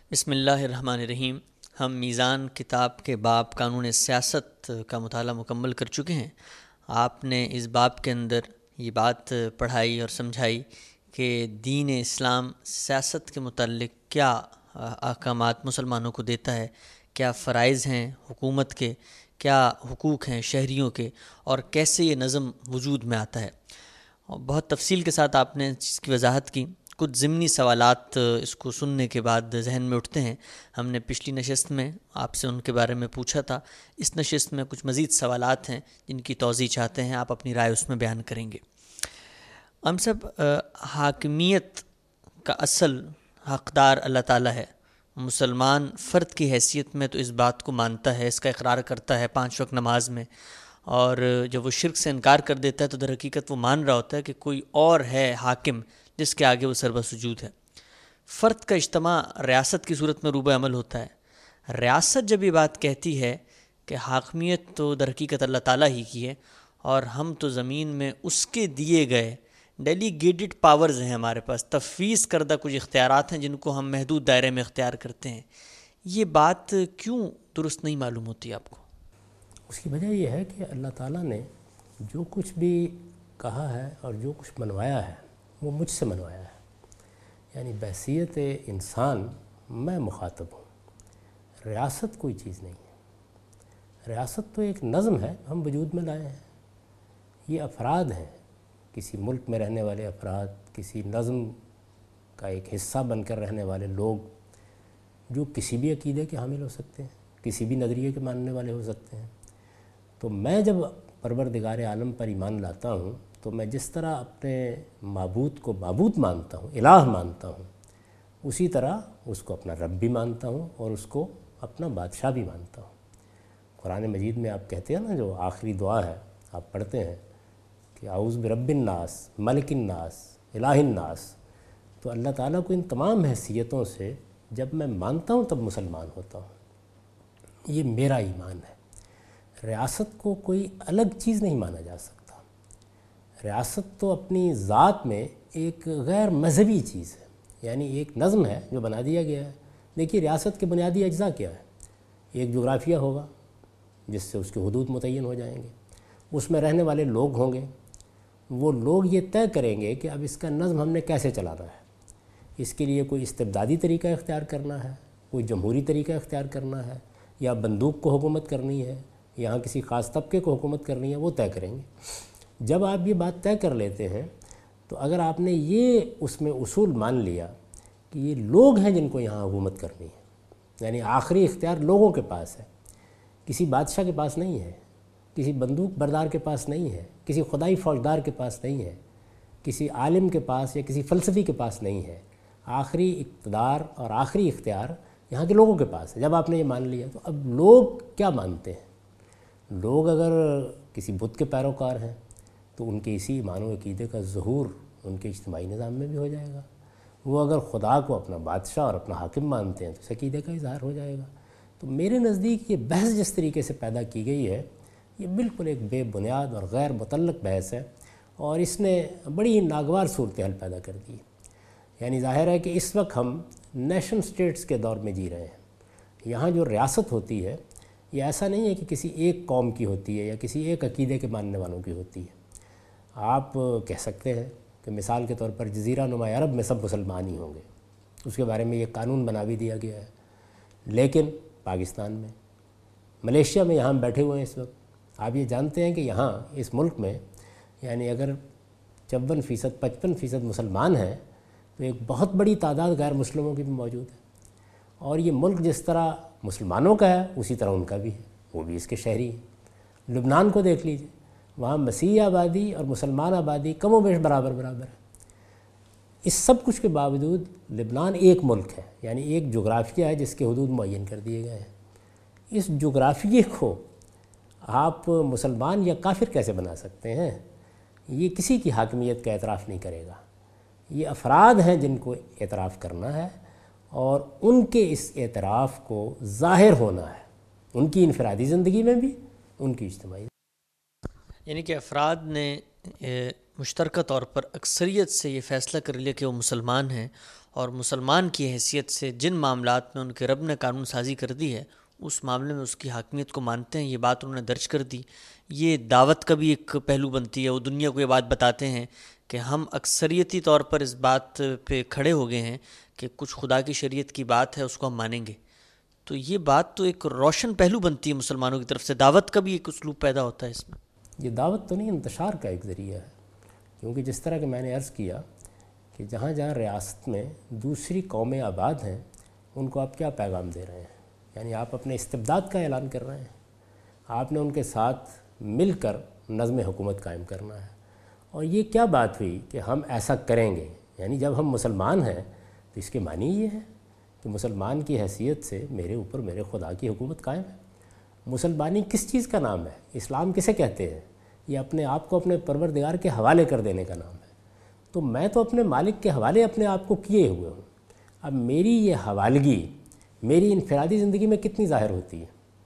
بسم اللہ الرحمن الرحیم۔ ہم میزان کتاب کے باب قانون سیاست کا مطالعہ مکمل کر چکے ہیں۔ آپ نے اس باب کے اندر یہ بات پڑھائی اور سمجھائی کہ دین اسلام سیاست کے متعلق کیا احکامات مسلمانوں کو دیتا ہے، کیا فرائض ہیں حکومت کے، کیا حقوق ہیں شہریوں کے، اور کیسے یہ نظم وجود میں آتا ہے۔ اور بہت تفصیل کے ساتھ آپ نے اس کی وضاحت کی۔ کچھ ضمنی سوالات اس کو سننے کے بعد ذہن میں اٹھتے ہیں۔ ہم نے پچھلی نشست میں آپ سے ان کے بارے میں پوچھا تھا، اس نشست میں کچھ مزید سوالات ہیں جن کی توضیح چاہتے ہیں، آپ اپنی رائے اس میں بیان کریں گے۔ ہم سب حاکمیت کا اصل حقدار اللہ تعالیٰ ہے۔ مسلمان فرد کی حیثیت میں تو اس بات کو مانتا ہے، اس کا اقرار کرتا ہے 5 وقت نماز میں، اور جب وہ شرک سے انکار کر دیتا ہے تو در حقیقت وہ مان رہا ہوتا ہے کہ کوئی اور ہے حاکم جس کے آگے وہ سربہ سجود ہے۔ فرد کا اجتماع ریاست کی صورت میں روبہ عمل ہوتا ہے۔ ریاست جب یہ بات کہتی ہے کہ حاکمیت تو در حقیقت اللہ تعالیٰ ہی کی ہے اور ہم تو زمین میں اس کے دیے گئے ڈیلیگیٹڈ پاورز ہیں، ہمارے پاس تفویض کردہ کچھ اختیارات ہیں جن کو ہم محدود دائرے میں اختیار کرتے ہیں، یہ بات کیوں درست نہیں معلوم ہوتی آپ کو؟ اس کی وجہ یہ ہے کہ اللہ تعالیٰ نے جو کچھ بھی کہا ہے اور جو کچھ منوایا ہے وہ مجھ سے منوایا ہے، یعنی بحیثیت انسان میں مخاطب ہوں۔ ریاست کوئی چیز نہیں ہے، ریاست تو ایک نظم ہے ہم وجود میں لائے ہیں۔ یہ افراد ہیں، کسی ملک میں رہنے والے افراد، کسی نظم کا ایک حصہ بن کر رہنے والے لوگ جو کسی بھی عقیدے کے حامل ہو سکتے ہیں، کسی بھی نظریے کے ماننے والے ہو سکتے ہیں۔ تو میں جب پروردگار عالم پر ایمان لاتا ہوں تو میں جس طرح اپنے معبود کو معبود مانتا ہوں، الہ مانتا ہوں، اسی طرح اس کو اپنا رب بھی مانتا ہوں اور اس کو اپنا بادشاہ بھی مانتا ہوں۔ قرآن مجید میں آپ کہتے ہیں نا، جو آخری دعا ہے آپ پڑھتے ہیں کہ اعوذ برب الناس، ملک الناس، الہ الناس، تو اللہ تعالیٰ کو ان تمام حیثیتوں سے جب میں مانتا ہوں تب مسلمان ہوتا ہوں۔ یہ میرا ایمان ہے۔ ریاست کو کوئی الگ چیز نہیں مانا جا سکتا۔ ریاست تو اپنی ذات میں ایک غیر مذہبی چیز ہے، یعنی ایک نظم ہے جو بنا دیا گیا ہے۔ دیکھیے ریاست کے بنیادی اجزاء کیا ہے؟ ایک جغرافیہ ہوگا جس سے اس کے حدود متعین ہو جائیں گے، اس میں رہنے والے لوگ ہوں گے، وہ لوگ یہ طے کریں گے کہ اب اس کا نظم ہم نے کیسے چلانا ہے۔ اس کے لیے کوئی استبدادی طریقہ اختیار کرنا ہے، کوئی جمہوری طریقہ اختیار کرنا ہے، یا بندوق کو حکومت کرنی ہے، یہاں کسی خاص طبقے کو حکومت کرنی ہے، وہ طے کریں گے۔ جب آپ یہ بات طے کر لیتے ہیں تو اگر آپ نے یہ اس میں اصول مان لیا کہ یہ لوگ ہیں جن کو یہاں حکومت کرنی ہے، یعنی آخری اختیار لوگوں کے پاس ہے، کسی بادشاہ کے پاس نہیں ہے، کسی بندوق بردار کے پاس نہیں ہے، کسی خدائی فوجدار کے پاس نہیں ہے، کسی عالم کے پاس یا کسی فلسفی کے پاس نہیں ہے، آخری اقتدار اور آخری اختیار یہاں کے لوگوں کے پاس ہے۔ جب آپ نے یہ مان لیا تو اب لوگ کیا مانتے ہیں؟ لوگ اگر کسی بت کے پیروکار ہیں تو ان کے اسی ایمان و عقیدے کا ظہور ان کے اجتماعی نظام میں بھی ہو جائے گا۔ وہ اگر خدا کو اپنا بادشاہ اور اپنا حاکم مانتے ہیں تو اس عقیدے کا اظہار ہو جائے گا۔ تو میرے نزدیک یہ بحث جس طریقے سے پیدا کی گئی ہے یہ بالکل ایک بے بنیاد اور غیر متعلق بحث ہے، اور اس نے بڑی ناگوار صورتحال پیدا کر دی۔ یعنی ظاہر ہے کہ اس وقت ہم نیشن سٹیٹس کے دور میں جی رہے ہیں۔ یہاں جو ریاست ہوتی ہے یہ ایسا نہیں ہے کہ کسی ایک قوم کی ہوتی ہے یا کسی ایک عقیدے کے ماننے والوں کی ہوتی ہے۔ آپ کہہ سکتے ہیں کہ مثال کے طور پر جزیرہ نما عرب میں سب مسلمان ہی ہوں گے، اس کے بارے میں یہ قانون بنا بھی دیا گیا ہے، لیکن پاکستان میں، ملیشیا میں، یہاں ہم بیٹھے ہوئے ہیں اس وقت، آپ یہ جانتے ہیں کہ یہاں اس ملک میں یعنی اگر 54%، 55% مسلمان ہیں تو ایک بہت بڑی تعداد غیر مسلموں کی بھی موجود ہے، اور یہ ملک جس طرح مسلمانوں کا ہے اسی طرح ان کا بھی ہے، وہ بھی اس کے شہری ہیں۔ لبنان کو دیکھ لیجئے، وہاں مسیحی آبادی اور مسلمان آبادی کم و بیش برابر ہے۔ اس سب کچھ کے باوجود لبنان ایک ملک ہے، یعنی ایک جغرافیہ ہے جس کے حدود معین کر دیے گئے ہیں۔ اس جغرافیے کو آپ مسلمان یا کافر کیسے بنا سکتے ہیں؟ یہ کسی کی حاکمیت کا اعتراف نہیں کرے گا۔ یہ افراد ہیں جن کو اعتراف کرنا ہے، اور ان کے اس اعتراف کو ظاہر ہونا ہے، ان کی انفرادی زندگی میں بھی، ان کی اجتماعی۔ یعنی کہ افراد نے مشترکہ طور پر اکثریت سے یہ فیصلہ کر لیا کہ وہ مسلمان ہیں، اور مسلمان کی حیثیت سے جن معاملات میں ان کے رب نے قانون سازی کر دی ہے اس معاملے میں اس کی حاکمیت کو مانتے ہیں، یہ بات انہوں نے درج کر دی۔ یہ دعوت کا بھی ایک پہلو بنتی ہے، وہ دنیا کو یہ بات بتاتے ہیں کہ ہم اکثریتی طور پر اس بات پہ کھڑے ہو گئے ہیں کہ کچھ خدا کی شریعت کی بات ہے، اس کو ہم مانیں گے۔ تو یہ بات تو ایک روشن پہلو بنتی ہے مسلمانوں کی طرف سے، دعوت کا بھی ایک اسلوب پیدا ہوتا ہے اس میں۔ یہ دعوت تو نہیں، انتشار کا ایک ذریعہ ہے، کیونکہ جس طرح کہ میں نے عرض کیا کہ جہاں جہاں ریاست میں دوسری قومیں آباد ہیں ان کو آپ کیا پیغام دے رہے ہیں؟ یعنی آپ اپنے استبداد کا اعلان کر رہے ہیں، آپ نے ان کے ساتھ مل کر نظم حکومت قائم کرنا ہے۔ اور یہ کیا بات ہوئی کہ ہم ایسا کریں گے؟ یعنی جب ہم مسلمان ہیں تو اس کے معنی یہ ہے کہ مسلمان کی حیثیت سے میرے اوپر میرے خدا کی حکومت قائم ہے۔ مسلمانی کس چیز کا نام ہے؟ اسلام کسے کہتے ہیں؟ یہ اپنے آپ کو اپنے پروردگار کے حوالے کر دینے کا نام ہے۔ تو میں تو اپنے مالک کے حوالے اپنے آپ کو کیے ہوئے ہوں۔ اب میری یہ حوالگی میری انفرادی زندگی میں کتنی ظاہر ہوتی ہے؟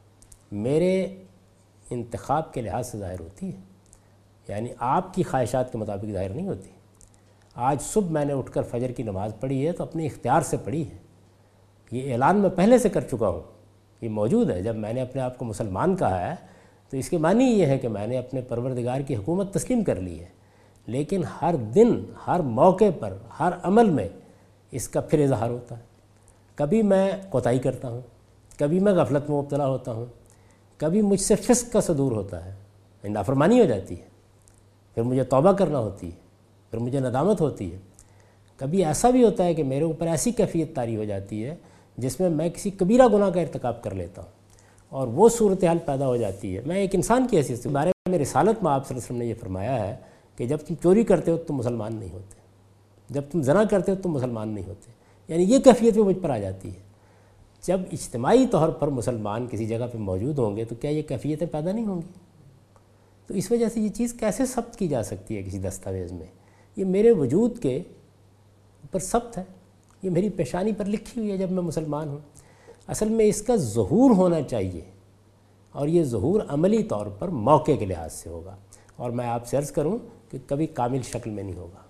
میرے انتخاب کے لحاظ سے ظاہر ہوتی ہے، یعنی آپ کی خواہشات کے مطابق ظاہر نہیں ہوتی۔ آج صبح میں نے اٹھ کر فجر کی نماز پڑھی ہے تو اپنے اختیار سے پڑھی ہے، یہ اعلان میں پہلے سے کر چکا ہوں، یہ موجود ہے۔ جب میں نے اپنے آپ کو مسلمان کہا ہے تو اس کے معنی یہ ہے کہ میں نے اپنے پروردگار کی حکومت تسلیم کر لی ہے، لیکن ہر دن ہر موقع پر ہر عمل میں اس کا پھر اظہار ہوتا ہے۔ کبھی میں کوتاہی کرتا ہوں، کبھی میں غفلت میں مبتلا ہوتا ہوں، کبھی مجھ سے فسق کا صدور ہوتا ہے، نافرمانی ہو جاتی ہے، پھر مجھے توبہ کرنا ہوتی ہے، پھر مجھے ندامت ہوتی ہے۔ کبھی ایسا بھی ہوتا ہے کہ میرے اوپر ایسی کیفیت طاری ہو جاتی ہے جس میں کسی کبیرہ گناہ کا ارتکاب کر لیتا ہوں اور وہ صورتحال پیدا ہو جاتی ہے۔ میں ایک انسان کی حیثیت سے بارے میں رسالت میں آپ صلی اللہ علیہ وسلم نے یہ فرمایا ہے کہ جب تم چوری کرتے ہو تو مسلمان نہیں ہوتے، جب تم زنا کرتے ہو تو مسلمان نہیں ہوتے۔ یعنی یہ کیفیت بھی مجھ پر آ جاتی ہے۔ جب اجتماعی طور پر مسلمان کسی جگہ پہ موجود ہوں گے تو کیا یہ کیفیتیں پیدا نہیں ہوں گی؟ تو اس وجہ سے یہ چیز کیسے ثبت کی جا سکتی ہے کسی دستاویز میں؟ یہ میرے وجود کے اوپر ثبت ہے، یہ میری پیشانی پر لکھی ہوئی ہے جب میں مسلمان ہوں۔ اصل میں اس کا ظہور ہونا چاہیے، اور یہ ظہور عملی طور پر موقع کے لحاظ سے ہوگا، اور میں آپ سے عرض کروں کہ کبھی کامل شکل میں نہیں ہوگا۔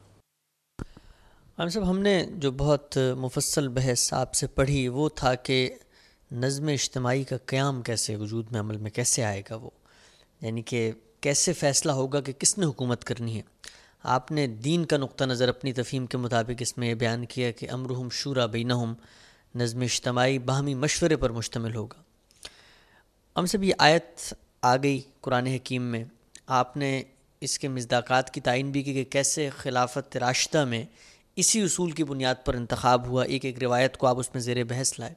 صاحب ہم نے جو بہت مفصل بحث آپ سے پڑھی وہ تھا کہ نظم اجتماعی کا قیام کیسے وجود میں عمل میں کیسے آئے گا، وہ یعنی کہ کیسے فیصلہ ہوگا کہ کس نے حکومت کرنی ہے۔ آپ نے دین کا نقطہ نظر اپنی تفہیم کے مطابق اس میں یہ بیان کیا کہ امرہم شورا بینہم، نظم اجتماعی باہمی مشورے پر مشتمل ہوگا۔ ہم سے بھی آیت آ گئی قرآن حکیم میں، آپ نے اس کے مصداقات کی تعین بھی کی کہ کیسے خلافت راشدہ میں اسی اصول کی بنیاد پر انتخاب ہوا۔ ایک ایک روایت کو آپ اس میں زیر بحث لائے۔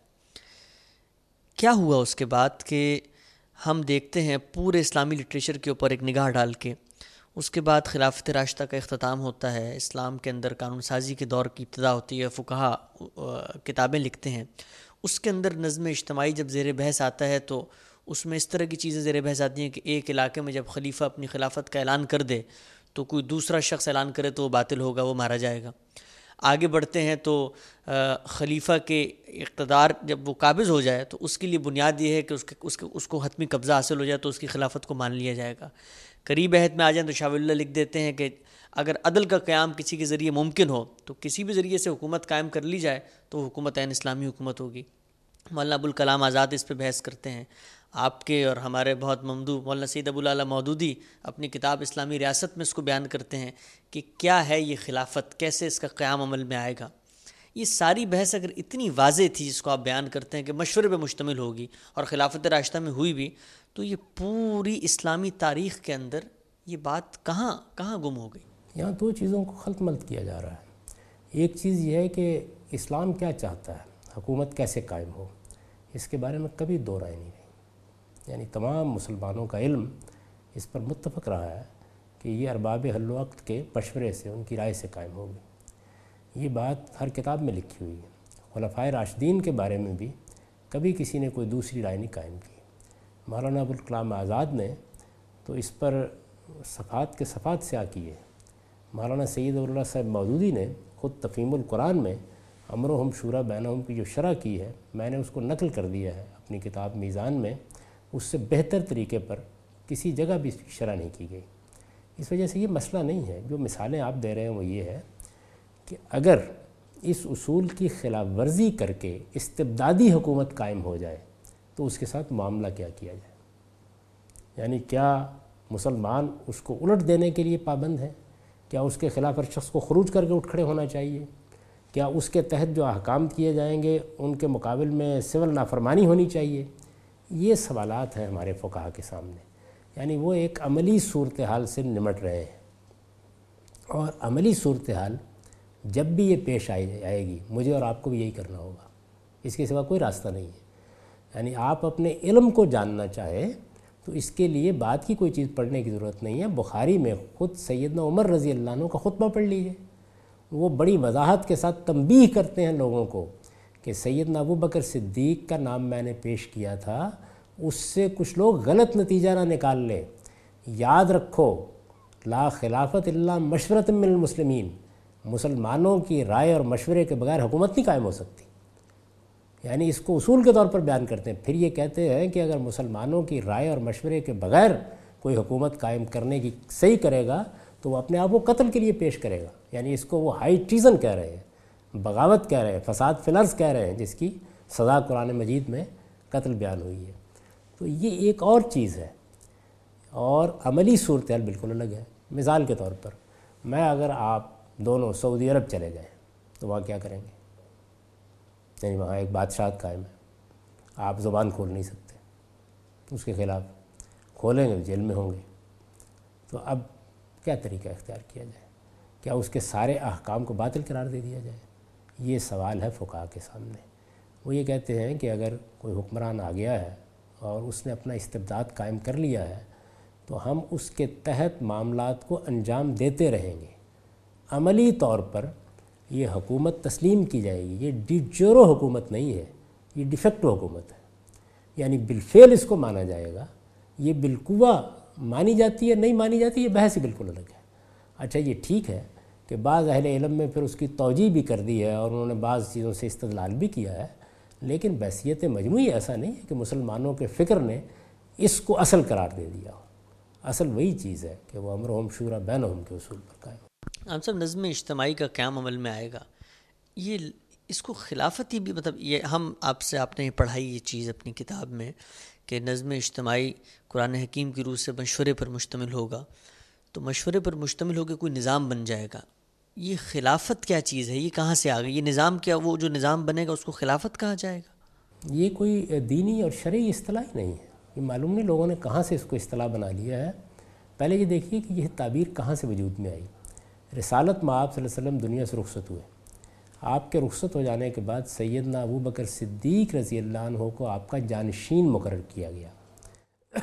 کیا ہوا اس کے بعد کہ ہم دیکھتے ہیں پورے اسلامی لٹریچر کے اوپر ایک نگاہ ڈال کے، اس کے بعد خلافت راشدہ کا اختتام ہوتا ہے، اسلام کے اندر قانون سازی کے دور کی ابتدا ہوتی ہے، فقہا کتابیں لکھتے ہیں، اس کے اندر نظم اجتماعی جب زیر بحث آتا ہے تو اس میں اس طرح کی چیزیں زیر بحث آتی ہیں کہ ایک علاقے میں جب خلیفہ اپنی خلافت کا اعلان کر دے تو کوئی دوسرا شخص اعلان کرے تو وہ باطل ہوگا، وہ مارا جائے گا۔ آگے بڑھتے ہیں تو خلیفہ کے اقتدار جب وہ قابض ہو جائے تو اس کے لیے بنیاد یہ ہے کہ اس کو حتمی قبضہ حاصل ہو جائے تو اس کی خلافت کو مان لیا جائے گا۔ قریب عہد میں آ جائیں تو شاہ ولی اللہ لکھ دیتے ہیں کہ اگر عدل کا قیام کسی کے ذریعے ممکن ہو تو کسی بھی ذریعے سے حکومت قائم کر لی جائے تو حکومت عین اسلامی حکومت ہوگی۔ مولانا ابوالکلام آزاد اس پہ بحث کرتے ہیں، آپ کے اور ہمارے بہت ممدوح مولانا سید ابو الاعلیٰ مودودی اپنی کتاب اسلامی ریاست میں اس کو بیان کرتے ہیں کہ کیا ہے یہ خلافت، کیسے اس کا قیام عمل میں آئے گا۔ یہ ساری بحث اگر اتنی واضح تھی جس کو آپ بیان کرتے ہیں کہ مشورے پہ مشتمل ہوگی اور خلافت راشدہ میں ہوئی بھی، تو یہ پوری اسلامی تاریخ کے اندر یہ بات کہاں گم ہو گئی؟ یہاں دو چیزوں کو خلط ملط کیا جا رہا ہے۔ ایک چیز یہ ہے کہ اسلام کیا چاہتا ہے، حکومت کیسے قائم ہو، اس کے بارے میں کبھی دو رائے نہیں رہی۔ یعنی تمام مسلمانوں کا علم اس پر متفق رہا ہے کہ یہ ارباب حل و عقد کے مشورے سے، ان کی رائے سے قائم ہوگی۔ یہ بات ہر کتاب میں لکھی ہوئی ہے۔ خلفائے راشدین کے بارے میں بھی کبھی کسی نے کوئی دوسری رائے نہیں قائم کی۔ مولانا ابوالکلام آزاد نے تو اس پر صفحات کے صفحات سے کیے۔ مولانا سید اللہ صاحب مودودی نے خود تفہیم القرآن میں امرہم شورا بینہم کی جو شرح کی ہے، میں نے اس کو نقل کر دیا ہے اپنی کتاب میزان میں، اس سے بہتر طریقے پر کسی جگہ بھی اس کی شرح نہیں کی گئی۔ اس وجہ سے یہ مسئلہ نہیں ہے۔ جو مثالیں آپ دے رہے ہیں وہ یہ ہے کہ اگر اس اصول کی خلاف ورزی کر کے استبدادی حکومت قائم ہو جائے تو اس کے ساتھ معاملہ کیا کیا جائے؟ یعنی کیا مسلمان اس کو الٹ دینے کے لیے پابند ہیں؟ کیا اس کے خلاف ہر شخص کو خروج کر کے اٹھ کھڑے ہونا چاہیے؟ کیا اس کے تحت جو احکام کیے جائیں گے ان کے مقابل میں سول نافرمانی ہونی چاہیے؟ یہ سوالات ہیں ہمارے فقہا کے سامنے، یعنی وہ ایک عملی صورتحال سے نمٹ رہے ہیں، اور عملی صورتحال جب بھی یہ پیش آئے گی مجھے اور آپ کو بھی یہی کرنا ہوگا، اس کے سوا کوئی راستہ نہیں ہے۔ یعنی آپ اپنے علم کو جاننا چاہیں تو اس کے لیے بعد کی کوئی چیز پڑھنے کی ضرورت نہیں ہے۔ بخاری میں خود سیدنا عمر رضی اللہ عنہ کا خطبہ پڑھ لیجئے، وہ بڑی وضاحت کے ساتھ تنبیہ کرتے ہیں لوگوں کو کہ سیدنا ابو بکر صدیق کا نام میں نے پیش کیا تھا، اس سے کچھ لوگ غلط نتیجہ نہ نکال لیں۔ یاد رکھو، لا خلافت الا مشورۃ من المسلمین، مسلمانوں کی رائے اور مشورے کے بغیر حکومت نہیں قائم ہو سکتی۔ یعنی اس کو اصول کے طور پر بیان کرتے ہیں۔ پھر یہ کہتے ہیں کہ اگر مسلمانوں کی رائے اور مشورے کے بغیر کوئی حکومت قائم کرنے کی صحیح کرے گا تو وہ اپنے آپ کو قتل کے لیے پیش کرے گا۔ یعنی اس کو وہ ہائی ٹریزن کہہ رہے ہیں، بغاوت کہہ رہے ہیں، فساد فی الارض کہہ رہے ہیں، جس کی سزا قرآن مجید میں قتل بیان ہوئی ہے۔ تو یہ ایک اور چیز ہے، اور عملی صورتحال بالکل الگ ہے۔ مثال کے طور پر میں اگر آپ دونوں سعودی عرب چلے گئے تو وہاں کیا کریں گے؟ یعنی وہاں ایک بادشاہت قائم ہے، آپ زبان کھول نہیں سکتے، اس کے خلاف کھولیں گے تو جیل میں ہوں گے۔ تو اب کیا طریقہ اختیار کیا جائے؟ کیا اس کے سارے احکام کو باطل قرار دے دیا جائے؟ یہ سوال ہے فقہا کے سامنے۔ وہ یہ کہتے ہیں کہ اگر کوئی حکمران آ گیا ہے اور اس نے اپنا استبداد قائم کر لیا ہے تو ہم اس کے تحت معاملات کو انجام دیتے رہیں گے۔ عملی طور پر یہ حکومت تسلیم کی جائے گی، یہ ڈی جورو حکومت نہیں ہے، یہ ڈیفیکٹو حکومت ہے۔ یعنی بالفعل اس کو مانا جائے گا، یہ بالقوہ مانی جاتی ہے نہیں مانی جاتی، یہ بحث ہی بالکل الگ ہے۔ اچھا یہ ٹھیک ہے کہ بعض اہل علم میں پھر اس کی توجیہ بھی کر دی ہے اور انہوں نے بعض چیزوں سے استدلال بھی کیا ہے، لیکن بحثیت مجموعی ایسا نہیں ہے کہ مسلمانوں کے فکر نے اس کو اصل قرار دے دیا ہو۔ اصل وہی چیز ہے کہ وہ امرہم شورا بینہم کے اصول پر قائم ہے۔ آپ صاحب نظم اجتماعی کا قیام عمل میں آئے گا، یہ اس کو خلافتی بھی مطلب یہ ہم آپ نے پڑھائی یہ چیز اپنی کتاب میں کہ نظم اجتماعی قرآن حکیم کی روح سے مشورے پر مشتمل ہوگا، تو مشورے پر مشتمل ہو کے کوئی نظام بن جائے گا۔ یہ خلافت کیا چیز ہے؟ یہ کہاں سے آ گئی؟ یہ نظام کیا، وہ جو نظام بنے گا اس کو خلافت کہا جائے گا؟ یہ کوئی دینی اور شرعی اصطلاح ہی نہیں ہے، یہ معلوم نہیں لوگوں نے کہاں سے اس کو اصطلاح بنا لیا ہے۔ پہلے یہ دیکھیے کہ یہ تعبیر کہاں سے وجود میں آئی۔ رسالت میں آپ صلی اللہ علیہ وسلم دنیا سے رخصت ہوئے، آپ کے رخصت ہو جانے کے بعد سیدنا ابو بکر صدیق رضی اللہ عنہ کو آپ کا جانشین مقرر کیا گیا۔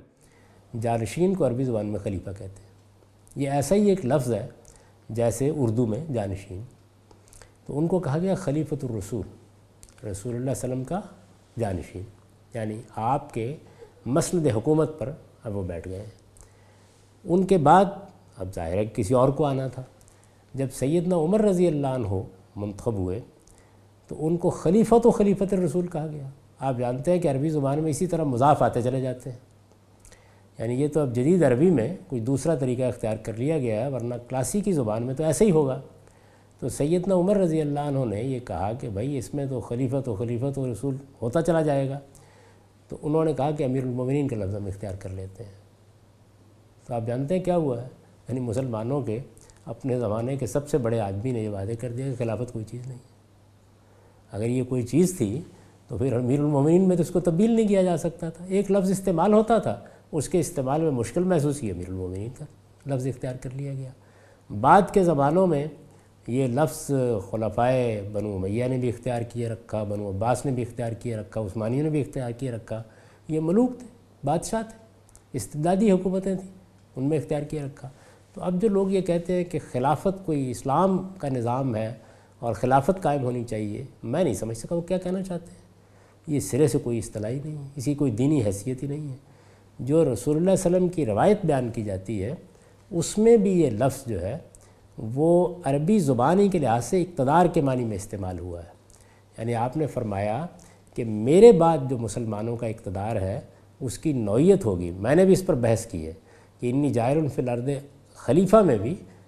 جانشین کو عربی زبان میں خلیفہ کہتے ہیں۔ یہ ایسا ہی ایک لفظ ہے جیسے اردو میں جانشین۔ تو ان کو کہا گیا خلیفۃ الرسول، رسول اللہ صلی اللہ علیہ وسلم کا جانشین، یعنی آپ کے مسند حکومت پر اب وہ بیٹھ گئے ہیں۔ ان کے بعد اب ظاہر ہے کسی اور کو آنا تھا۔ جب سیدنا عمر رضی اللہ عنہ منتخب ہوئے تو ان کو خلیفۃ الرسول کہا گیا۔ آپ جانتے ہیں کہ عربی زبان میں اسی طرح مضاف آتے چلے جاتے ہیں، یعنی یہ تو اب جدید عربی میں کوئی دوسرا طریقہ اختیار کر لیا گیا ہے، ورنہ کلاسیکی زبان میں تو ایسا ہی ہوگا۔ تو سیدنا عمر رضی اللہ عنہ نے یہ کہا کہ بھائی اس میں تو خلیفۃ و رسول ہوتا چلا جائے گا، تو انہوں نے کہا کہ امیر المومنین کا لفظ ہم اختیار کر لیتے ہیں۔ تو آپ جانتے ہیں کیا ہوا ہے، یعنی مسلمانوں کے اپنے زمانے کے سب سے بڑے آدمی نے یہ وعدے کر دیا کہ خلافت کوئی چیز نہیں ہے۔ اگر یہ کوئی چیز تھی تو پھر امیر المومنین میں تو اس کو تبدیل نہیں کیا جا سکتا تھا، ایک لفظ استعمال ہوتا تھا، اس کے استعمال میں مشکل محسوس کی، امیر المومنین کا لفظ اختیار کر لیا گیا۔ بعد کے زمانوں میں یہ لفظ خلفائے بنو امیہ نے بھی اختیار کیے رکھا، بنو عباس نے بھی اختیار کیے رکھا، عثمانیوں نے بھی اختیار کیے رکھا۔ یہ ملوک تھے، بادشاہ تھے، استبدادی حکومتیں تھیں، ان میں اختیار کیے رکھا۔ تو اب جو لوگ یہ کہتے ہیں کہ خلافت کوئی اسلام کا نظام ہے اور خلافت قائم ہونی چاہیے، میں نہیں سمجھ سکا وہ کیا کہنا چاہتے ہیں۔ یہ سرے سے کوئی اصطلاح ہی نہیں ہے، اسی کوئی دینی حیثیت ہی نہیں ہے۔ جو رسول اللہ صلی اللہ علیہ وسلم کی روایت بیان کی جاتی ہے اس میں بھی یہ لفظ جو ہے وہ عربی زبانی کے لحاظ سے اقتدار کے معنی میں استعمال ہوا ہے۔ یعنی آپ نے فرمایا کہ میرے بعد جو مسلمانوں کا اقتدار ہے اس کی نوعیت ہوگی۔ میں نے بھی اس پر بحث کی ہے کہ انی جاعل فی الارض خلیفہ میں بھی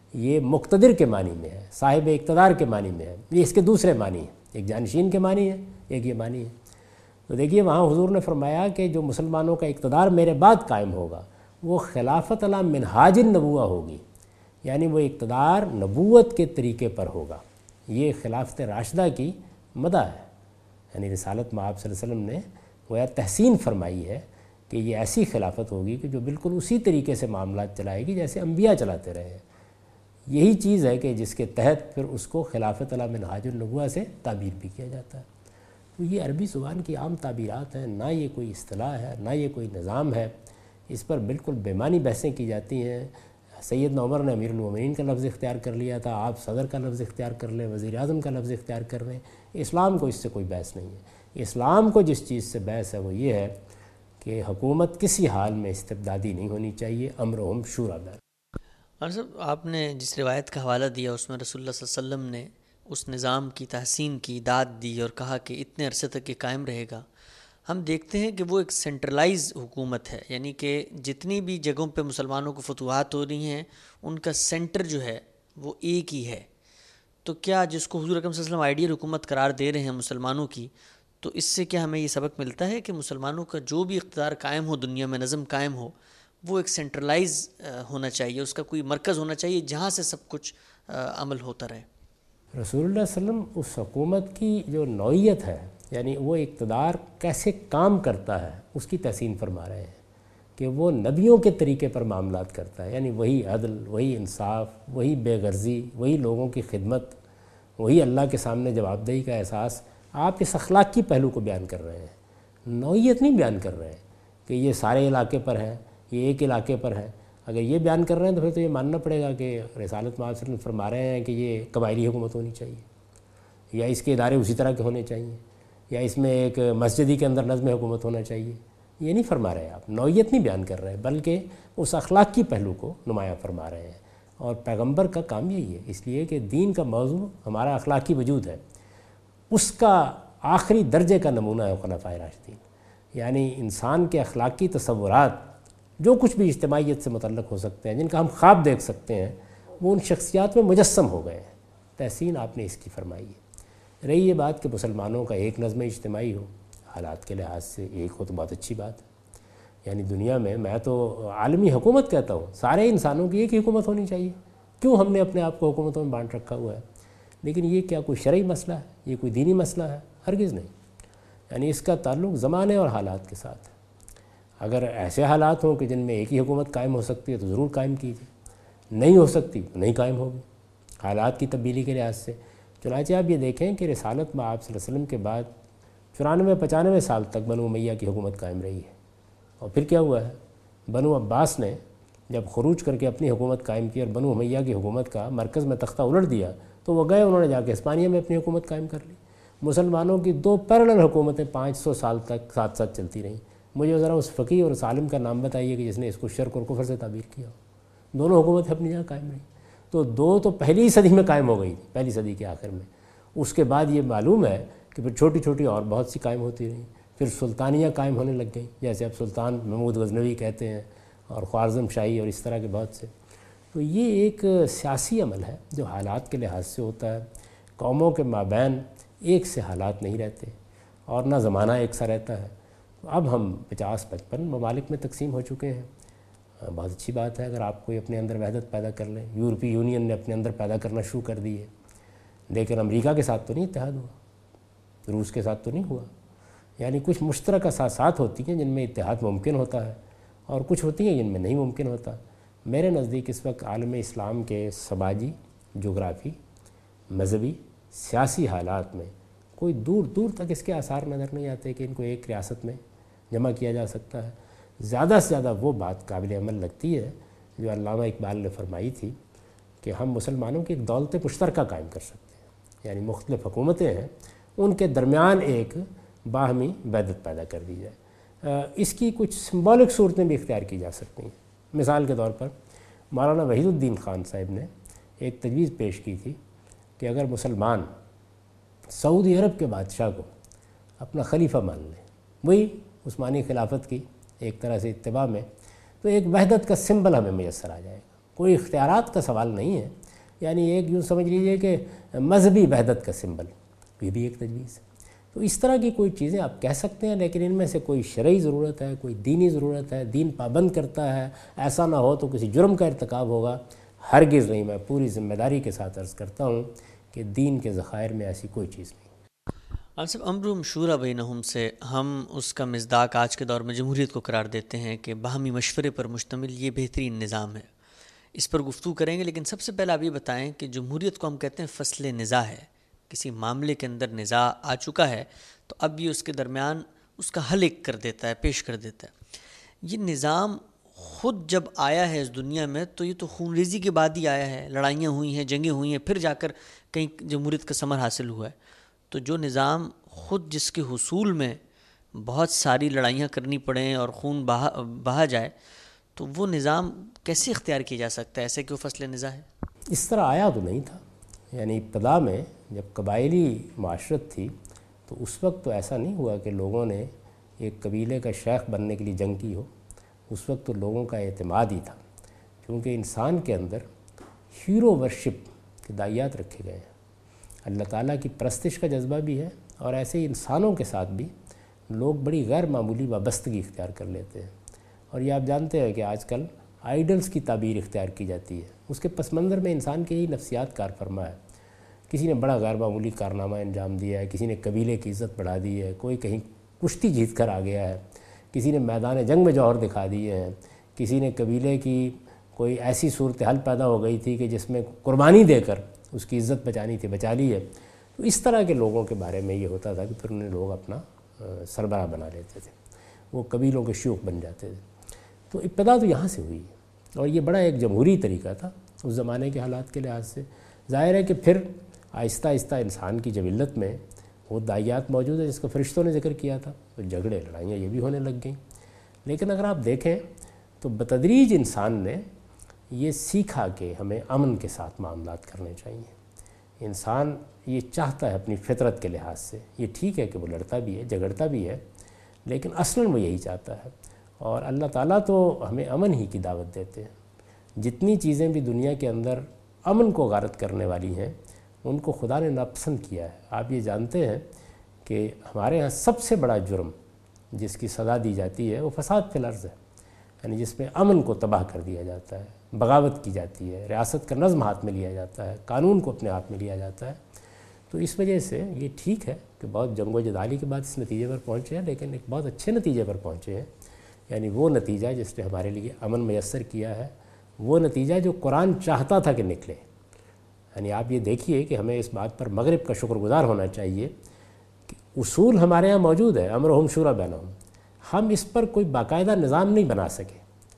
یہ مقتدر کے معنی میں ہے، صاحب اقتدار کے معنی میں ہے، یہ اس کے دوسرے معنی ہیں، ایک جانشین کے معنی ہے، ایک یہ معنی ہے۔ تو دیکھیے وہاں حضور نے فرمایا کہ جو مسلمانوں کا اقتدار میرے بعد قائم ہوگا وہ خلافت علی منہاج النبوہ ہوگی، یعنی وہ اقتدار نبوت کے طریقے پر ہوگا۔ یہ خلافت راشدہ کی مدح ہے، یعنی رسالت میں آپ صلی اللہ علیہ وسلم نے گویا تحسین فرمائی ہے کہ یہ ایسی خلافت ہوگی کہ جو بالکل اسی طریقے سے معاملات چلائے گی جیسے انبیاء چلاتے رہے ہیں۔ یہی چیز ہے کہ جس کے تحت پھر اس کو خلافت علی منہاج النبوہ سے تعبیر بھی کیا جاتا ہے۔ تو یہ عربی زبان کی عام تعبیرات ہیں، نہ یہ کوئی اصطلاح ہے، نہ یہ کوئی نظام ہے، اس پر بالکل بے معنی بحثیں کی جاتی ہیں۔ سیدنا عمر نے امیر المومنین کا لفظ اختیار کر لیا تھا، آپ صدر کا لفظ اختیار کر لیں، وزیر اعظم کا لفظ اختیار کر لیں۔ اسلام کو اس سے کوئی بحث نہیں ہے۔ اسلام کو جس چیز سے بحث ہے وہ یہ ہے کہ حکومت کسی حال میں استبدادی نہیں ہونی چاہیے، امرہم شورا بین۔ اور صاحب آپ نے جس روایت کا حوالہ دیا اس میں رسول اللہ صلی اللہ علیہ وسلم نے اس نظام کی تحسین کی، داد دی اور کہا کہ اتنے عرصے تک یہ قائم رہے گا۔ ہم دیکھتے ہیں کہ وہ ایک سینٹرلائز حکومت ہے، یعنی کہ جتنی بھی جگہوں پہ مسلمانوں کو فتوحات ہو رہی ہیں ان کا سینٹر جو ہے وہ ایک ہی ہے۔ تو کیا جس کو حضور اکرم صلی اللہ علیہ وسلم آئیڈیل حکومت قرار دے رہے ہیں مسلمانوں کی، تو اس سے کیا ہمیں یہ سبق ملتا ہے کہ مسلمانوں کا جو بھی اقتدار قائم ہو، دنیا میں نظم قائم ہو، وہ ایک سینٹرلائز ہونا چاہیے، اس کا کوئی مرکز ہونا چاہیے جہاں سے سب کچھ عمل ہوتا رہے؟ رسول اللہ صلی اللہ علیہ وسلم اس حکومت کی جو نوعیت ہے، یعنی وہ اقتدار کیسے کام کرتا ہے، اس کی تحسین فرما رہے ہیں کہ وہ نبیوں کے طریقے پر معاملات کرتا ہے، یعنی وہی عدل، وہی انصاف، وہی بے غرضی، وہی لوگوں کی خدمت، وہی اللہ کے سامنے جواب دہی کا احساس۔ آپ اس اخلاقی پہلو کو بیان کر رہے ہیں، نوعیت نہیں بیان کر رہے ہیں کہ یہ سارے علاقے پر ہے، یہ ایک علاقے پر ہے۔ اگر یہ بیان کر رہے ہیں تو پھر تو یہ ماننا پڑے گا کہ رسالت میں آپ صلی اللہ علیہ وسلم فرما رہے ہیں کہ یہ قبائلی حکومت ہونی چاہیے، یا اس کے ادارے اسی طرح کے ہونے چاہیے، یا اس میں ایک مسجدی کے اندر نظم حکومت ہونا چاہیے۔ یہ نہیں فرما رہے آپ، نوعیت نہیں بیان کر رہے، بلکہ اس اخلاقی پہلو کو نمایاں فرما رہے ہیں۔ اور پیغمبر کا کام یہی ہے، اس لیے کہ دین کا موضوع ہمارا اخلاقی وجود ہے، اس کا آخری درجے کا نمونہ ہے خلفائے راشدین، یعنی انسان کے اخلاقی تصورات جو کچھ بھی اجتماعیت سے متعلق ہو سکتے ہیں، جن کا ہم خواب دیکھ سکتے ہیں، وہ ان شخصیات میں مجسم ہو گئے ہیں۔ تحسین آپ نے اس کی فرمائی ہے۔ رہی یہ بات کہ مسلمانوں کا ایک نظم اجتماعی ہو، حالات کے لحاظ سے ایک ہو تو بہت اچھی بات ہے، یعنی دنیا میں تو عالمی حکومت کہتا ہوں، سارے انسانوں کی ایک ہی حکومت ہونی چاہیے۔ کیوں ہم نے اپنے آپ کو حکومتوں میں بانٹ رکھا ہوا ہے؟ لیکن یہ کیا کوئی شرعی مسئلہ ہے؟ یہ کوئی دینی مسئلہ ہے؟ ہرگز نہیں۔ یعنی اس کا تعلق زمانے اور حالات کے ساتھ ہے۔ اگر ایسے حالات ہوں کہ جن میں ایک ہی حکومت قائم ہو سکتی ہے تو ضرور قائم کیجیے، نہیں ہو سکتی تو نہیں قائم ہوگی، حالات کی تبدیلی کے لحاظ سے۔ چنانچہ آپ یہ دیکھیں کہ رسالت میں آپ صلی اللہ علیہ وسلم کے بعد 94-95 سال تک بنو امیہ کی حکومت قائم رہی ہے، اور پھر کیا ہوا ہے؟ بنو عباس نے جب خروج کر کے اپنی حکومت قائم کی اور بنو امیہ کی حکومت کا مرکز میں تختہ الٹ دیا تو وہ گئے، انہوں نے جا کے ہسپانیہ میں اپنی حکومت قائم کر لی۔ مسلمانوں کی 2 پیرلل حکومتیں 500 سال تک ساتھ ساتھ چلتی رہیں۔ مجھے ذرا اس فقیہ اور اس عالم کا نام بتائیے کہ جس نے اس کو شرک اور کفر سے تعبیر کیا ہو۔ دونوں حکومتیں اپنی جگہ قائم رہیں، تو 2 تو پہلی صدی میں قائم ہو گئی تھی، پہلی صدی کے آخر میں۔ اس کے بعد یہ معلوم ہے کہ پھر چھوٹی چھوٹی اور بہت سی قائم ہوتی رہیں، پھر سلطانیہ قائم ہونے لگ گئیں، جیسے اب سلطان محمود غزنوی کہتے ہیں، اور خوارزم شاہی اور اس طرح کے بہت سے۔ تو یہ ایک سیاسی عمل ہے جو حالات کے لحاظ سے ہوتا ہے۔ قوموں کے مابین ایک سے حالات نہیں رہتے اور نہ زمانہ ایک سا رہتا ہے۔ اب ہم 50-55 ممالک میں تقسیم ہو چکے ہیں، بہت اچھی بات ہے اگر آپ کوئی اپنے اندر وحدت پیدا کر لیں۔ یورپی یونین نے اپنے اندر پیدا کرنا شروع کر دی ہے، لیکن امریکہ کے ساتھ تو نہیں اتحاد ہوا، روس کے ساتھ تو نہیں ہوا۔ یعنی کچھ مشترک اساسات ہوتی ہیں جن میں اتحاد ممکن ہوتا ہے، اور کچھ ہوتی ہیں جن میں نہیں ممکن ہوتا۔ میرے نزدیک اس وقت عالم اسلام کے سماجی، جغرافی، مذہبی، سیاسی حالات میں کوئی دور دور تک اس کے آثار نظر نہیں آتے کہ ان کو ایک ریاست میں جمع کیا جا سکتا ہے۔ زیادہ سے زیادہ وہ بات قابل عمل لگتی ہے جو علامہ اقبال نے فرمائی تھی کہ ہم مسلمانوں کی ایک دولت مشترکہ قائم کر سکتے ہیں، یعنی مختلف حکومتیں ہیں، ان کے درمیان ایک باہمی وحدت پیدا کر دی جائے۔ اس کی کچھ سمبولک صورتیں بھی اختیار کی جا سکتی ہیں۔ مثال کے طور پر مولانا وحید الدین خان صاحب نے ایک تجویز پیش کی تھی کہ اگر مسلمان سعودی عرب کے بادشاہ کو اپنا خلیفہ مان لیں، وہی عثمانی خلافت کی ایک طرح سے اتباع میں، تو ایک وحدت کا سمبل ہمیں میسر آ جائے گا، کوئی اختیارات کا سوال نہیں ہے، یعنی ایک یوں سمجھ لیجئے کہ مذہبی وحدت کا سمبل، یہ بھی ایک تجویز ہے۔ تو اس طرح کی کوئی چیزیں آپ کہہ سکتے ہیں، لیکن ان میں سے کوئی شرعی ضرورت ہے، کوئی دینی ضرورت ہے، دین پابند کرتا ہے، ایسا نہ ہو تو کسی جرم کا ارتکاب ہوگا، ہرگز نہیں۔ میں پوری ذمہ داری کے ساتھ عرض کرتا ہوں کہ دین کے ذخائر میں ایسی کوئی چیز نہیں۔ آپ صاحب، امرهم شورى بینہم سے ہم اس کا مصداق آج کے دور میں جمہوریت کو قرار دیتے ہیں کہ باہمی مشورے پر مشتمل یہ بہترین نظام ہے، اس پر گفتگو کریں گے۔ لیکن سب سے پہلے آپ یہ بتائیں کہ جمہوریت کو ہم کہتے ہیں فصل نزاع ہے، کسی معاملے کے اندر نزاع آ چکا ہے تو اب یہ اس کے درمیان اس کا حل ایک کر دیتا ہے، پیش کر دیتا ہے۔ یہ نظام خود جب آیا ہے اس دنیا میں تو یہ تو خون ریزی کے بعد ہی آیا ہے، لڑائیاں ہوئی ہیں، جنگیں ہوئی ہیں، پھر جا کر کہیں جمہوریت کا ثمر حاصل ہوا ہے۔ تو جو نظام خود جس کے حصول میں بہت ساری لڑائیاں کرنی پڑیں اور خون بہا جائے، تو وہ نظام کیسے اختیار کیا جا سکتا ہے ایسے کہ وہ فصل نزاع ہے؟ اس طرح آیا تو نہیں تھا، یعنی ابتدا میں جب قبائلی معاشرت تھی تو اس وقت تو ایسا نہیں ہوا کہ لوگوں نے ایک قبیلے کا شیخ بننے کے لیے جنگ کی ہو۔ اس وقت تو لوگوں کا اعتماد ہی تھا، کیونکہ انسان کے اندر ہیرو ورشپ کے دائیات رکھے گئے ہیں، اللہ تعالیٰ کی پرستش کا جذبہ بھی ہے، اور ایسے ہی انسانوں کے ساتھ بھی لوگ بڑی غیر معمولی وابستگی اختیار کر لیتے ہیں۔ اور یہ آپ جانتے ہیں کہ آج کل آئیڈلز کی تعبیر اختیار کی جاتی ہے، اس کے پس منظر میں انسان کے ہی نفسیات کار فرما ہے۔ کسی نے بڑا غیر معمولی کارنامہ انجام دیا ہے، کسی نے قبیلے کی عزت بڑھا دی ہے، کوئی کہیں کشتی جیت کر آ گیا ہے، کسی نے میدان جنگ میں جوہر دکھا دیے ہیں، کسی نے قبیلے کی کوئی ایسی صورتحال پیدا ہو گئی تھی کہ جس میں قربانی دے کر اس کی عزت بچانی تھی، بچا لی ہے۔ تو اس طرح کے لوگوں کے بارے میں یہ ہوتا تھا کہ پھر انہیں لوگ اپنا سربراہ بنا لیتے تھے، وہ قبیلوں کے شیوخ بن جاتے تھے۔ تو ابتدا تو یہاں سے ہوئی، اور یہ بڑا ایک جمہوری طریقہ تھا اس زمانے کے حالات کے لحاظ سے۔ ظاہر ہے کہ پھر آہستہ آہستہ انسان کی جبلت میں وہ دائیات موجود ہے جس کا فرشتوں نے ذکر کیا تھا، تو جھگڑے لڑائیاں یہ بھی ہونے لگ گئیں۔ لیکن اگر آپ دیکھیں تو بتدریج انسان نے یہ سیکھا کہ ہمیں امن کے ساتھ معاملات کرنے چاہیے۔ انسان یہ چاہتا ہے اپنی فطرت کے لحاظ سے، یہ ٹھیک ہے کہ وہ لڑتا بھی ہے، جھگڑتا بھی ہے، لیکن اصلاً وہ یہی چاہتا ہے۔ اور اللہ تعالیٰ تو ہمیں امن ہی کی دعوت دیتے ہیں۔ جتنی چیزیں بھی دنیا کے اندر امن کو غارت کرنے والی ہیں ان کو خدا نے ناپسند کیا ہے۔ آپ یہ جانتے ہیں کہ ہمارے ہاں سب سے بڑا جرم جس کی سزا دی جاتی ہے وہ فساد فی الارض ہے، یعنی جس میں امن کو تباہ کر دیا جاتا ہے، بغاوت کی جاتی ہے، ریاست کا نظم ہاتھ میں لیا جاتا ہے، قانون کو اپنے ہاتھ میں لیا جاتا ہے۔ تو اس وجہ سے یہ ٹھیک ہے کہ بہت جنگ و جدالی کے بعد اس نتیجے پر پہنچے ہیں، لیکن ایک بہت اچھے نتیجے پر پہنچے ہیں، یعنی وہ نتیجہ جس نے ہمارے لیے امن میسر کیا ہے، وہ نتیجہ جو قرآن چاہتا تھا کہ نکلے۔ یعنی آپ یہ دیکھیے کہ ہمیں اس بات پر مغرب کا شکر گزار ہونا چاہیے کہ اصول ہمارے ہاں موجود ہے، امرهم شورى بینہم، ہم اس پر کوئی باقاعدہ نظام نہیں بنا سکے۔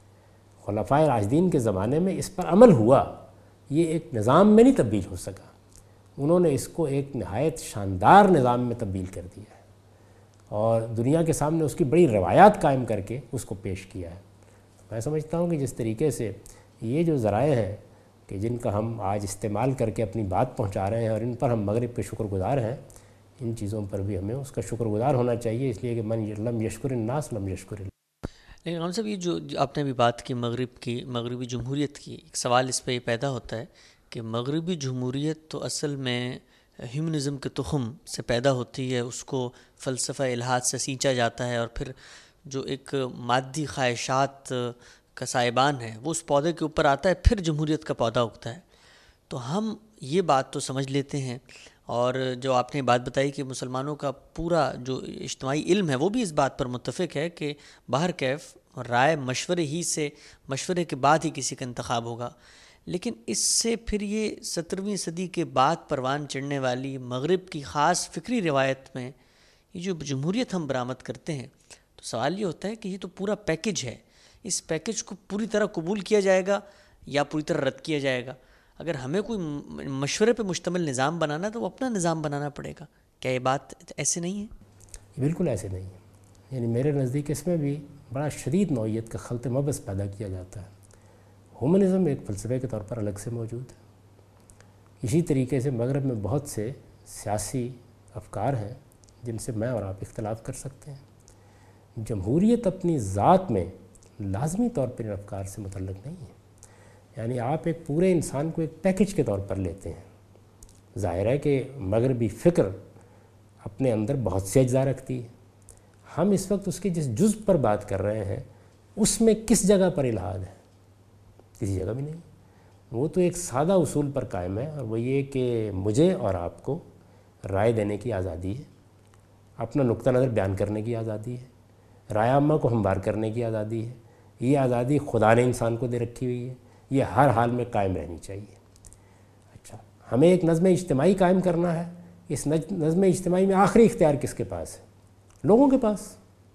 خلفائے راشدین کے زمانے میں اس پر عمل ہوا، یہ ایک نظام میں نہیں تبدیل ہو سکا، انہوں نے اس کو ایک نہایت شاندار نظام میں تبدیل کر دیا ہے اور دنیا کے سامنے اس کی بڑی روایات قائم کر کے اس کو پیش کیا ہے۔ میں سمجھتا ہوں کہ جس طریقے سے یہ جو ذرائع ہیں کہ جن کا ہم آج استعمال کر کے اپنی بات پہنچا رہے ہیں اور ان پر ہم مغرب کے شکر گزار ہیں، ان چیزوں پر بھی ہمیں اس کا شکر گزار ہونا چاہیے، اس لیے کہ من لم یشکر الناس لم یشکر اللہ۔ لیکن ہم صاحب، یہ جو آپ نے ابھی بات کی مغربی جمہوریت کی، ایک سوال اس پہ یہ پیدا ہوتا ہے کہ مغربی جمہوریت تو اصل میں ہیومنزم کے تخم سے پیدا ہوتی ہے، اس کو فلسفہ الحاد سے سینچا جاتا ہے، اور پھر جو ایک مادی خواہشات کا سائبان ہے وہ اس پودے کے اوپر آتا ہے، پھر جمہوریت کا پودا اگتا ہے۔ تو ہم یہ بات تو سمجھ لیتے ہیں، اور جو آپ نے بات بتائی کہ مسلمانوں کا پورا جو اجتماعی علم ہے وہ بھی اس بات پر متفق ہے کہ باہر کیف رائے مشورے کے بعد ہی کسی کا انتخاب ہوگا۔ لیکن اس سے پھر یہ 17ویں صدی کے بعد پروان چڑھنے والی مغرب کی خاص فکری روایت میں یہ جو جمہوریت ہم برآمد کرتے ہیں، تو سوال یہ ہوتا ہے کہ یہ تو پورا پیکج ہے، اس پیکج کو پوری طرح قبول کیا جائے گا یا پوری طرح رد کیا جائے گا؟ اگر ہمیں کوئی مشورے پہ مشتمل نظام بنانا ہے تو وہ اپنا نظام بنانا پڑے گا۔ کیا یہ بات ایسے نہیں ہے؟ بالکل ایسے نہیں ہے، یعنی میرے نزدیک اس میں بھی بڑا شدید نوعیت کا خلط مبس پیدا کیا جاتا ہے۔ ہیومنزم ایک فلسفے کے طور پر الگ سے موجود ہے، اسی طریقے سے مغرب میں بہت سے سیاسی افکار ہیں جن سے میں اور آپ اختلاف کر سکتے ہیں۔ جمہوریت اپنی ذات میں لازمی طور پر ان افکار سے متعلق نہیں ہے، یعنی آپ ایک پورے انسان کو ایک پیکج کے طور پر لیتے ہیں۔ ظاہر ہے کہ مغربی فکر اپنے اندر بہت سے اجزاء رکھتی ہے، ہم اس وقت اس کے جس جزء پر بات کر رہے ہیں اس میں کس جگہ پر الحاد ہے؟ کسی جگہ بھی نہیں۔ وہ تو ایک سادہ اصول پر قائم ہے، اور وہ یہ کہ مجھے اور آپ کو رائے دینے کی آزادی ہے، اپنا نقطہ نظر بیان کرنے کی آزادی ہے، رائے عامہ کو ہموار کرنے کی آزادی ہے۔ یہ آزادی خدا نے انسان کو دے رکھی ہوئی ہے، یہ ہر حال میں قائم رہنی چاہیے۔ اچھا، ہمیں ایک نظم اجتماعی قائم کرنا ہے، اس نظم اجتماعی میں آخری اختیار کس کے پاس ہے؟ لوگوں کے پاس۔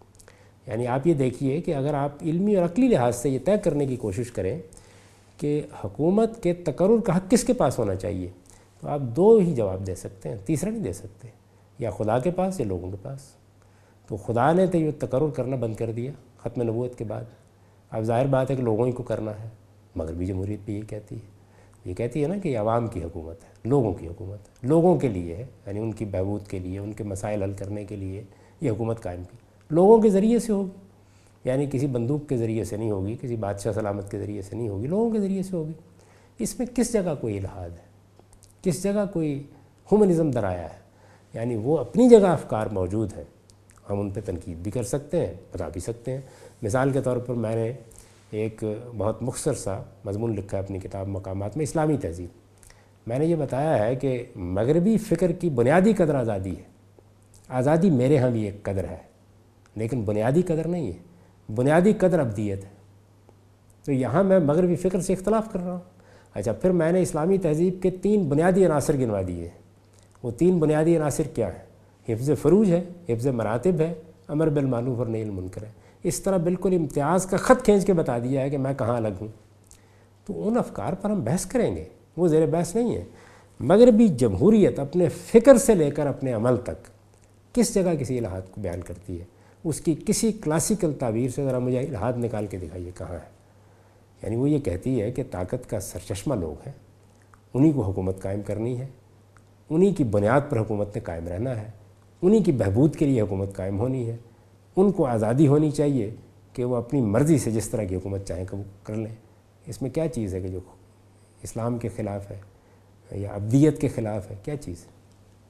یعنی آپ یہ دیکھیے کہ اگر آپ علمی اور عقلی لحاظ سے یہ طے کرنے کی کوشش کریں کہ حکومت کے تقرر کا حق کس کے پاس ہونا چاہیے، تو آپ دو ہی جواب دے سکتے ہیں، تیسرا نہیں دے سکتے، یا خدا کے پاس یا لوگوں کے پاس۔ تو خدا نے تو یہ تقرر کرنا بند کر دیا ختم نبوت کے بعد، اب ظاہر بات ہے کہ لوگوں ہی کو کرنا ہے۔ مغربی جمہوریت بھی یہ کہتی ہے نا کہ یہ عوام کی حکومت ہے، لوگوں کی حکومت ہے، لوگوں کے لیے ہے، یعنی ان کی بہبود کے لیے، ان کے مسائل حل کرنے کے لیے یہ حکومت قائم کی، لوگوں کے ذریعے سے ہوگی، یعنی کسی بندوق کے ذریعے سے نہیں ہوگی، کسی بادشاہ سلامت کے ذریعے سے نہیں ہوگی، لوگوں کے ذریعے سے ہوگی۔ اس میں کس جگہ کوئی الحاد ہے؟ کس جگہ کوئی ہیومنزم درایا ہے؟ یعنی وہ اپنی جگہ افکار موجود ہیں، ہم ان پہ تنقید بھی کر سکتے ہیں، بتا بھی سکتے ہیں۔ مثال کے طور پر میں نے ایک بہت مختصر سا مضمون لکھا ہے اپنی کتاب مقامات میں، اسلامی تہذیب۔ میں نے یہ بتایا ہے کہ مغربی فکر کی بنیادی قدر آزادی ہے، آزادی میرے ہاں بھی ایک قدر ہے، لیکن بنیادی قدر نہیں ہے، بنیادی قدر ابدیت ہے۔ تو یہاں میں مغربی فکر سے اختلاف کر رہا ہوں۔ اچھا، پھر میں نے اسلامی تہذیب کے 3 بنیادی عناصر گنوا دیے۔ وہ 3 بنیادی عناصر کیا ہیں؟ حفظ فروج ہے، حفظ مراتب ہے، امر بالمعروف اور نہی عن المنکر ہے۔ اس طرح بالکل امتیاز کا خط کھینچ کے بتا دیا ہے کہ میں کہاں الگ ہوں۔ تو ان افکار پر ہم بحث کریں گے، وہ زیر بحث نہیں ہے۔ مغربی جمہوریت اپنے فکر سے لے کر اپنے عمل تک کس جگہ کسی الحاد کو بیان کرتی ہے؟ اس کی کسی کلاسیکل تعبیر سے ذرا مجھے الحاد نکال کے دکھائیے کہاں ہے۔ یعنی وہ یہ کہتی ہے کہ طاقت کا سرچشمہ لوگ ہیں، انہی کو حکومت قائم کرنی ہے، انہی کی بنیاد پر حکومت نے قائم رہنا ہے، انہی کی بہبود کے لیے حکومت قائم ہونی ہے، ان کو آزادی ہونی چاہیے کہ وہ اپنی مرضی سے جس طرح کی حکومت چاہیں کہ وہ کر لیں۔ اس میں کیا چیز ہے کہ جو اسلام کے خلاف ہے یا ابدیت کے خلاف ہے؟ کیا چیز ہے؟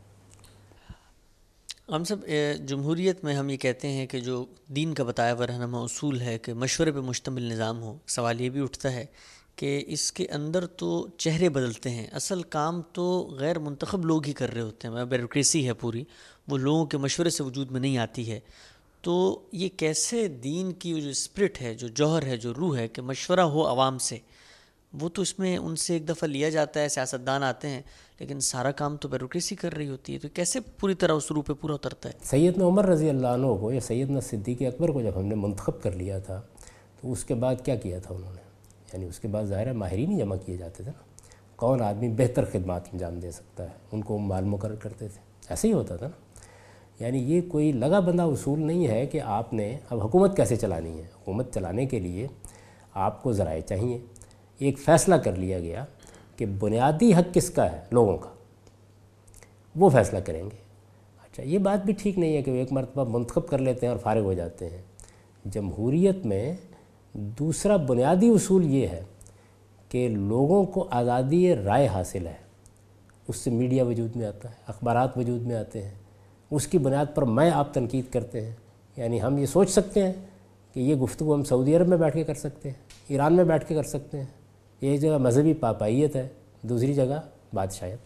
ہم سب جمہوریت میں ہم یہ کہتے ہیں کہ جو دین کا بتایا ہوا رہنما اصول ہے کہ مشورے پہ مشتمل نظام ہو۔ سوال یہ بھی اٹھتا ہے کہ اس کے اندر تو چہرے بدلتے ہیں، اصل کام تو غیر منتخب لوگ ہی کر رہے ہوتے ہیں، بیوروکریسی ہے پوری، وہ لوگوں کے مشورے سے وجود میں نہیں آتی ہے۔ تو یہ کیسے دین کی جو اسپرٹ ہے، جو جوہر ہے، جو روح ہے کہ مشورہ ہو عوام سے، وہ تو اس میں ان سے ایک دفعہ لیا جاتا ہے، سیاستدان آتے ہیں، لیکن سارا کام تو بیوروکریسی کر رہی ہوتی ہے، تو کیسے پوری طرح اس روح پہ پورا اترتا ہے؟ سیدنا عمر رضی اللہ عنہ کو یا سیدنا صدیق اکبر کو جب ہم نے منتخب کر لیا تھا تو اس کے بعد کیا کیا تھا انہوں نے؟ یعنی اس کے بعد ظاہر ہے ماہرین ہی جمع کیے جاتے تھے نا، کون آدمی بہتر خدمات انجام دے سکتا ہے، ان کو مال مقرر کرتے تھے، ایسے ہی ہوتا تھا نا۔ یعنی یہ کوئی لگا بندہ اصول نہیں ہے کہ آپ نے اب حکومت کیسے چلانی ہے۔ حکومت چلانے کے لیے آپ کو ذرائع چاہیے۔ ایک فیصلہ کر لیا گیا کہ بنیادی حق کس کا ہے؟ لوگوں کا، وہ فیصلہ کریں گے۔ اچھا، یہ بات بھی ٹھیک نہیں ہے کہ وہ ایک مرتبہ منتخب کر لیتے ہیں اور فارغ ہو جاتے ہیں۔ جمہوریت میں دوسرا بنیادی اصول یہ ہے کہ لوگوں کو آزادی رائے حاصل ہے، اس سے میڈیا وجود میں آتا ہے، اخبارات وجود میں آتے ہیں، اس کی بنیاد پر میں آپ تنقید کرتے ہیں۔ یعنی ہم یہ سوچ سکتے ہیں کہ یہ گفتگو ہم سعودی عرب میں بیٹھ کے کر سکتے ہیں، ایران میں بیٹھ کے کر سکتے ہیں، ایک جگہ مذہبی پاپائیت ہے، دوسری جگہ بادشاہت،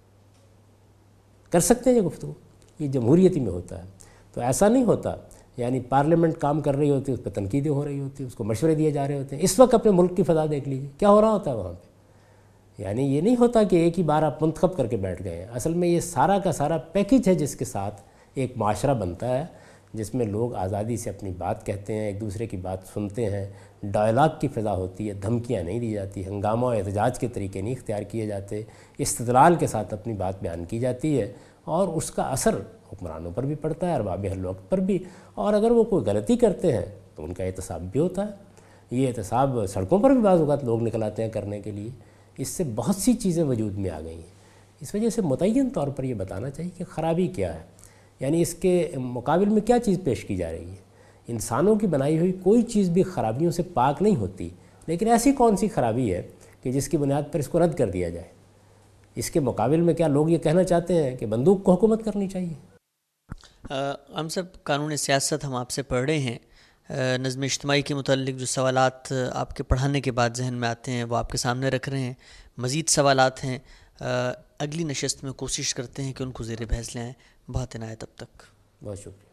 کر سکتے ہیں یہ گفتگو۔ یہ جمہوریتی میں ہوتا ہے۔ تو ایسا نہیں ہوتا، یعنی پارلیمنٹ کام کر رہی ہوتی ہے، اس پہ تنقیدیں ہو رہی ہوتی ہیں، اس کو مشورے دیے جا رہے ہوتے ہیں۔ اس وقت اپنے ملک کی فضا دیکھ لیجیے کیا ہو رہا ہوتا ہے وہاں پہ۔ یعنی یہ نہیں ہوتا کہ ایک ہی بار آپ منتخب کر کے بیٹھ گئے ہیں، اصل میں یہ سارا کا سارا پیکج ہے جس کے ساتھ ایک معاشرہ بنتا ہے، جس میں لوگ آزادی سے اپنی بات کہتے ہیں، ایک دوسرے کی بات سنتے ہیں، ڈائلاگ کی فضا ہوتی ہے، دھمکیاں نہیں دی جاتی، ہنگامہ و احتجاج کے طریقے نہیں اختیار کیے جاتے، استدلال کے ساتھ اپنی بات بیان کی جاتی ہے، اور اس کا اثر حکمرانوں پر بھی پڑتا ہے، ارباب حل وقت پر بھی۔ اور اگر وہ کوئی غلطی کرتے ہیں تو ان کا احتساب بھی ہوتا ہے۔ یہ احتساب سڑکوں پر بھی بعض اوقات لوگ نکل آتے ہیں کرنے کے لیے۔ اس سے بہت سی چیزیں وجود میں آ گئی ہیں۔ اس وجہ سے متعین طور پر یہ بتانا چاہیے کہ خرابی کیا ہے، یعنی اس کے مقابل میں کیا چیز پیش کی جا رہی ہے۔ انسانوں کی بنائی ہوئی کوئی چیز بھی خرابیوں سے پاک نہیں ہوتی، لیکن ایسی کون سی خرابی ہے کہ جس کی بنیاد پر اس کو رد کر دیا جائے. اس کے مقابل میں کیا لوگ یہ کہنا چاہتے ہیں کہ بندوق کو حکومت کرنی چاہیے؟ ہم سب قانون سیاست ہم آپ سے پڑھ رہے ہیں. نظم اجتماعی کے متعلق جو سوالات آپ کے پڑھانے کے بعد ذہن میں آتے ہیں وہ آپ کے سامنے رکھ رہے ہیں. مزید سوالات ہیں، اگلی نشست میں کوشش کرتے ہیں کہ ان کو زیر بحث لے آئیں. بہت عنایت. اب تک بہت شکریہ.